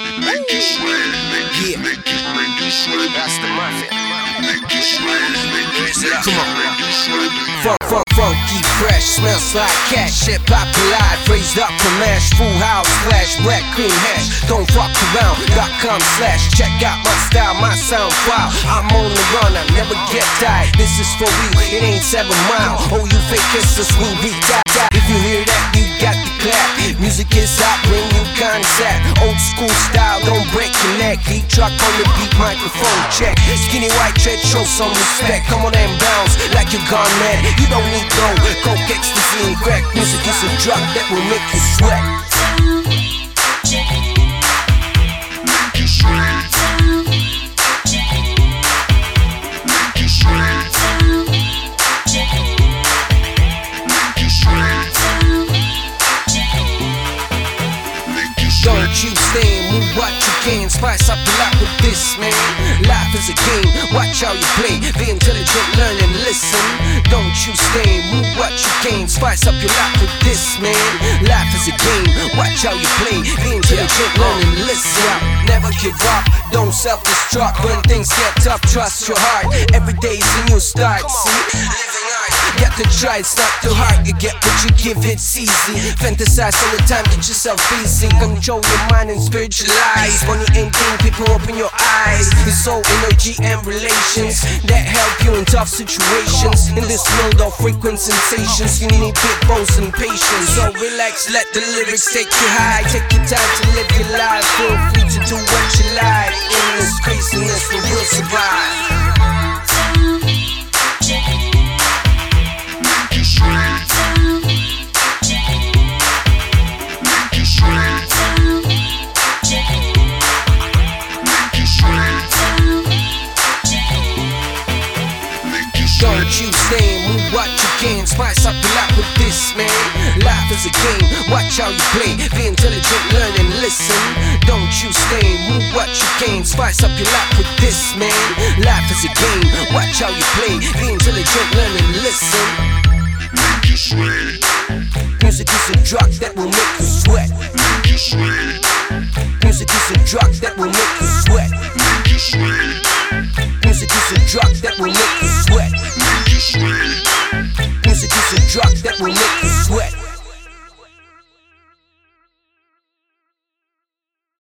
Yeah, that's the muffin. Come on. Funky, fresh, smells like cash. Hip hop collide, phrased up from mash. Full house, flash, black cream hash. Don't fuck around, .com/. Check out my style, my sound. Wow, I'm on the run, I never get tired. This is for real, it ain't 7 Mile. Oh, you fakers, this will be tied. If you hear that, you got the clap. Music is hot when you concept. Old school style, don't break your neck. Heat truck on the beat, microphone check. Skinny white tread, show some respect. Come on and bounce like you're gone mad. You don't need coke, ecstasy and crack. Music is a drug that will make you sweat. Don't you stand, move what you can. Spice up your life with this, man. Life is a game, watch how you play. Be intelligent, learn and listen. Don't you stand, move what you can. Spice up your life with this, man. Life is a game, watch how you play. Be intelligent, learn and listen. Never give up, don't self-destruct. When things get tough, trust your heart. Every day's a new start, see? Living hard, get to try, it's not too hard. You get what you give, it's easy. Fantasize all the time, get yourself busy. Control your mind and spiritualize. When you ain't think, people open your eyes. It's soul, energy and relations that help you in tough situations. In this world of frequent sensations, you need big bones and patience. So relax, let the lyrics take you high. Take your time to live your life. Feel free to do what you like. In this craziness, we will survive. Don't you stand, move what you can. Spice up your life with this, man. Life is a game, watch how you play. Be intelligent, learn and listen. Don't you stand, move what you can. Spice up your life with this, man. Life is a game, watch how you play. Be intelligent, learn and listen. Make you sweat. Music is a drug that will make you sweat. Make you sweat. Music is a drug that will make you sweat. Make you sweat. Music is a drug that will make you sweat. Make you sweat. Music is a drug that will make you